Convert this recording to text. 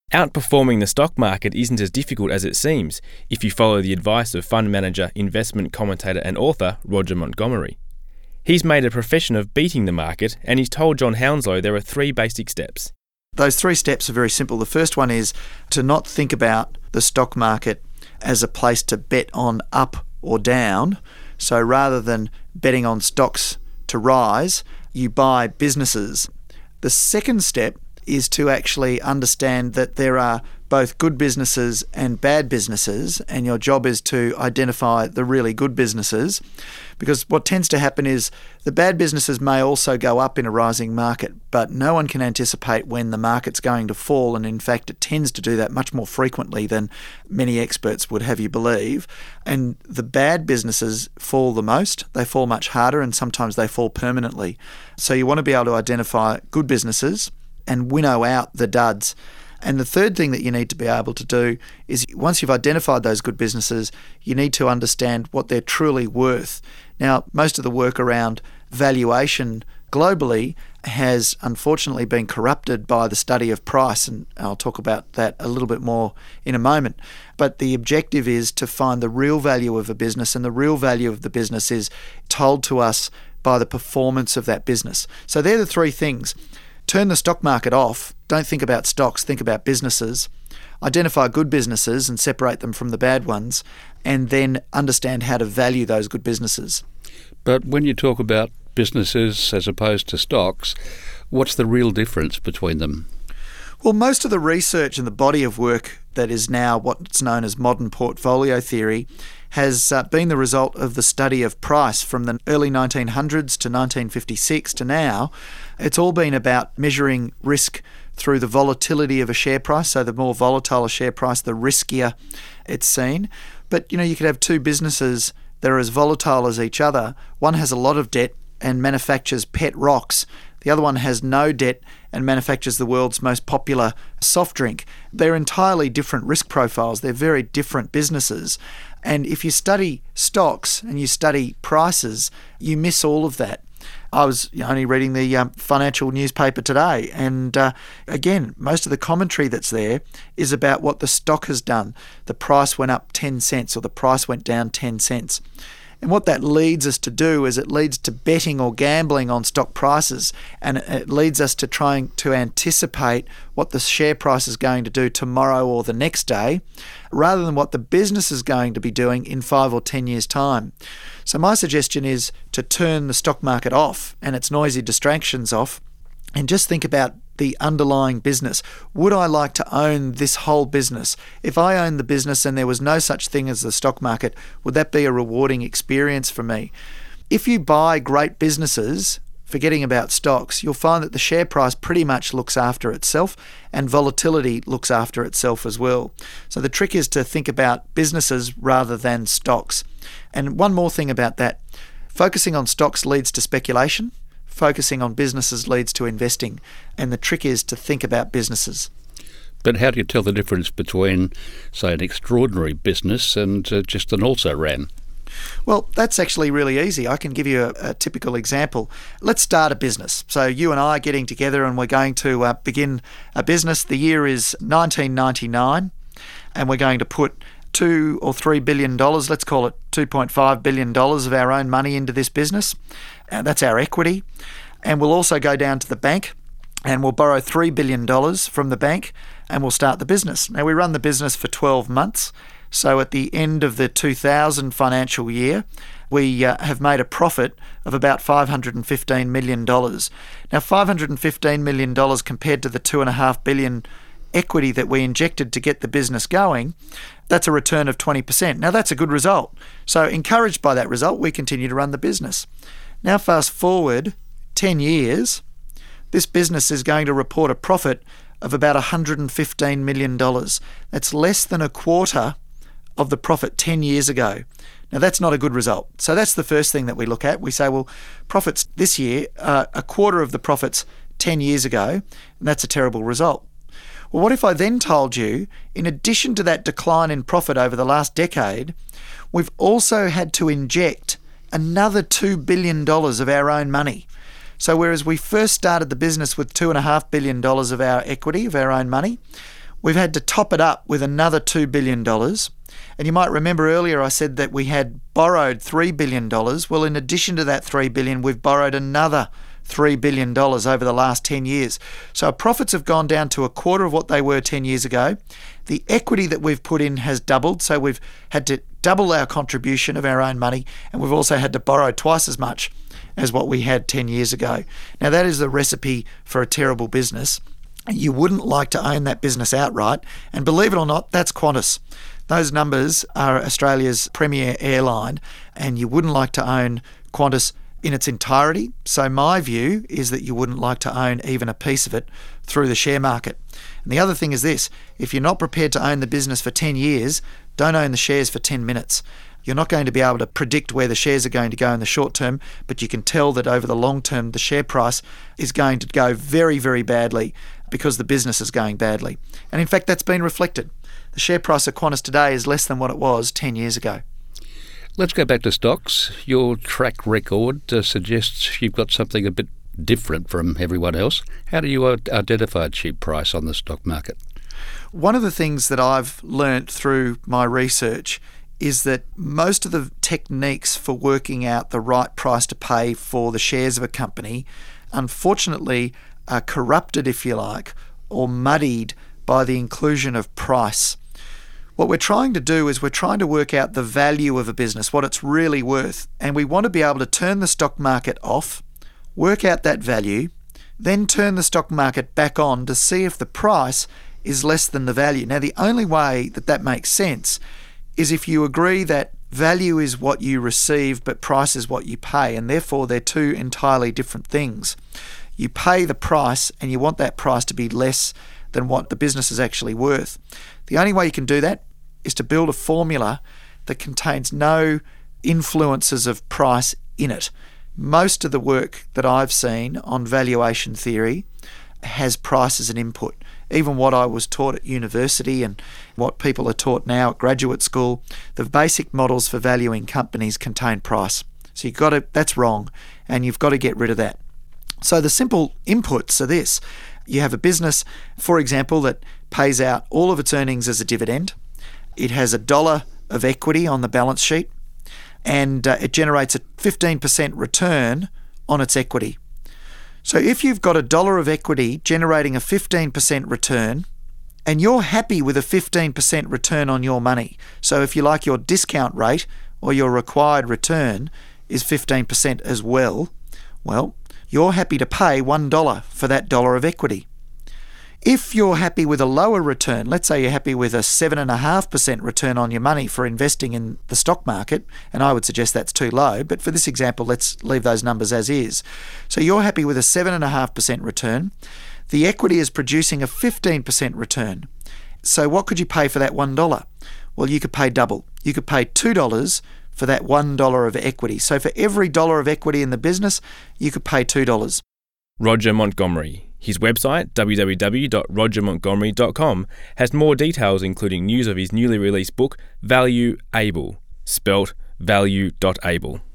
Outperforming the stock market isn't as difficult as it seems if you follow the advice of fund manager, investment commentator and author Roger Montgomery. He's made a profession of beating the market, and he's told John Hounslow there are 3 basic steps. Those 3 steps are very simple. The first one is to not think about the stock market as a place to bet on up or down. So rather than betting on stocks to rise, you buy businesses. The second step is to actually understand that there are both good businesses and bad businesses, and your job is to identify the really good businesses, because what tends to happen is the bad businesses may also go up in a rising market, but no one can anticipate when the market's going to fall, and in fact it tends to do that much more frequently than many experts would have you believe. And the bad businesses fall the most, they fall much harder, and sometimes they fall permanently. So you want to be able to identify good businesses and winnow out the duds. And the third thing that you need to be able to do is, once you've identified those good businesses, you need to understand what they're truly worth. Now, most of the work around valuation globally has unfortunately been corrupted by the study of price, and I'll talk about that a little bit more in a moment. But the objective is to find the real value of a business, and the real value of the business is told to us by the performance of that business. So they're the 3 things. Turn the stock market off. Don't think about stocks, think about businesses. Identify good businesses and separate them from the bad ones, and then understand how to value those good businesses. But when you talk about businesses as opposed to stocks, what's the real difference between them? Well, most of the research and the body of work that is now what's known as modern portfolio theory has been the result of the study of price from the early 1900s to 1956 to now. It's all been about measuring risk through the volatility of a share price. So the more volatile a share price, the riskier it's seen. But, you could have 2 businesses that are as volatile as each other. One has a lot of debt and manufactures pet rocks. The other one has no debt and manufactures the world's most popular soft drink. They're entirely different risk profiles. They're very different businesses. And if you study stocks and you study prices, you miss all of that. I was only reading the financial newspaper today, and again, most of the commentary that's there is about what the stock has done. The price went up 10 cents or the price went down 10 cents. And what that leads us to do is it leads to betting or gambling on stock prices, and it leads us to trying to anticipate what the share price is going to do tomorrow or the next day, rather than what the business is going to be doing in 5 or 10 years' time. So my suggestion is to turn the stock market off and its noisy distractions off, and just think about the underlying business. Would I like to own this whole business? If I owned the business and there was no such thing as the stock market, would that be a rewarding experience for me? If you buy great businesses, forgetting about stocks, you'll find that the share price pretty much looks after itself, and volatility looks after itself as well. So the trick is to think about businesses rather than stocks. And one more thing about that, focusing on stocks leads to speculation. Focusing on businesses leads to investing, and the trick is to think about businesses. But how do you tell the difference between, say, an extraordinary business and just an also-ran? Well, that's actually really easy. I can give you a typical example. Let's start a business. So you and I are getting together and we're going to begin a business. The year is 1999, and we're going to put $2 or $3 billion, let's call it $2.5 billion of our own money into this business. That's our equity. And we'll also go down to the bank and we'll borrow $3 billion from the bank and we'll start the business. Now, we run the business for 12 months. So at the end of the 2000 financial year, we have made a profit of about $515 million. Now, $515 million compared to the $2.5 billion equity that we injected to get the business going, that's a return of 20%. Now, that's a good result. So encouraged by that result, we continue to run the business. Now, fast forward 10 years, this business is going to report a profit of about $115 million. That's less than a quarter of the profit 10 years ago. Now, that's not a good result. So that's the first thing that we look at. We say, well, profits this year are a quarter of the profits 10 years ago, and that's a terrible result. Well, what if I then told you, in addition to that decline in profit over the last decade, we've also had to inject another $2 billion of our own money. So whereas we first started the business with $2.5 billion of our equity, of our own money, we've had to top it up with another $2 billion. And you might remember earlier I said that we had borrowed $3 billion. Well, in addition to that $3 billion, we've borrowed another $3 billion over the last 10 years. So our profits have gone down to a quarter of what they were 10 years ago. The equity that we've put in has doubled, so we've had to double our contribution of our own money, and we've also had to borrow twice as much as what we had 10 years ago. Now, that is the recipe for a terrible business. You wouldn't like to own that business outright, and believe it or not, that's Qantas. Those numbers are Australia's premier airline, and you wouldn't like to own Qantas in its entirety. So my view is that you wouldn't like to own even a piece of it through the share market. And the other thing is this: if you're not prepared to own the business for 10 years, don't own the shares for 10 minutes. You're not going to be able to predict where the shares are going to go in the short term, but you can tell that over the long term, the share price is going to go very, very badly because the business is going badly. And in fact, that's been reflected. The share price of Qantas today is less than what it was 10 years ago. Let's go back to stocks. Your track record suggests you've got something a bit different from everyone else. How do you identify a cheap price on the stock market? One of the things that I've learnt through my research is that most of the techniques for working out the right price to pay for the shares of a company, unfortunately, are corrupted, if you like, or muddied by the inclusion of price. What we're trying to do is we're trying to work out the value of a business, what it's really worth, and we want to be able to turn the stock market off, work out that value, then turn the stock market back on to see if the price is less than the value. Now, the only way that that makes sense is if you agree that value is what you receive but price is what you pay, and therefore they're two entirely different things. You pay the price and you want that price to be less than what the business is actually worth. The only way you can do that is to build a formula that contains no influences of price in it. Most of the work that I've seen on valuation theory has price as an input. Even what I was taught at university and what people are taught now at graduate school, the basic models for valuing companies contain price. So that's wrong, and you've got to get rid of that. So the simple inputs are this. You have a business, for example, that pays out all of its earnings as a dividend. It has $1 of equity on the balance sheet, and it generates a 15% return on its equity. So if you've got $1 of equity generating a 15% return, and you're happy with a 15% return on your money, so if you like, your discount rate or your required return is 15% as well, you're happy to pay $1 for that $1 of equity. If you're happy with a lower return, let's say you're happy with a 7.5% return on your money for investing in the stock market, and I would suggest that's too low, but for this example, let's leave those numbers as is. So you're happy with a 7.5% return. The equity is producing a 15% return. So what could you pay for that $1? Well, you could pay double. You could pay $2 for that $1 of equity. So for every $1 of equity in the business, you could pay $2. Roger Montgomery. His website, www.rogermontgomery.com, has more details including news of his newly released book, Value Able, spelt value.able.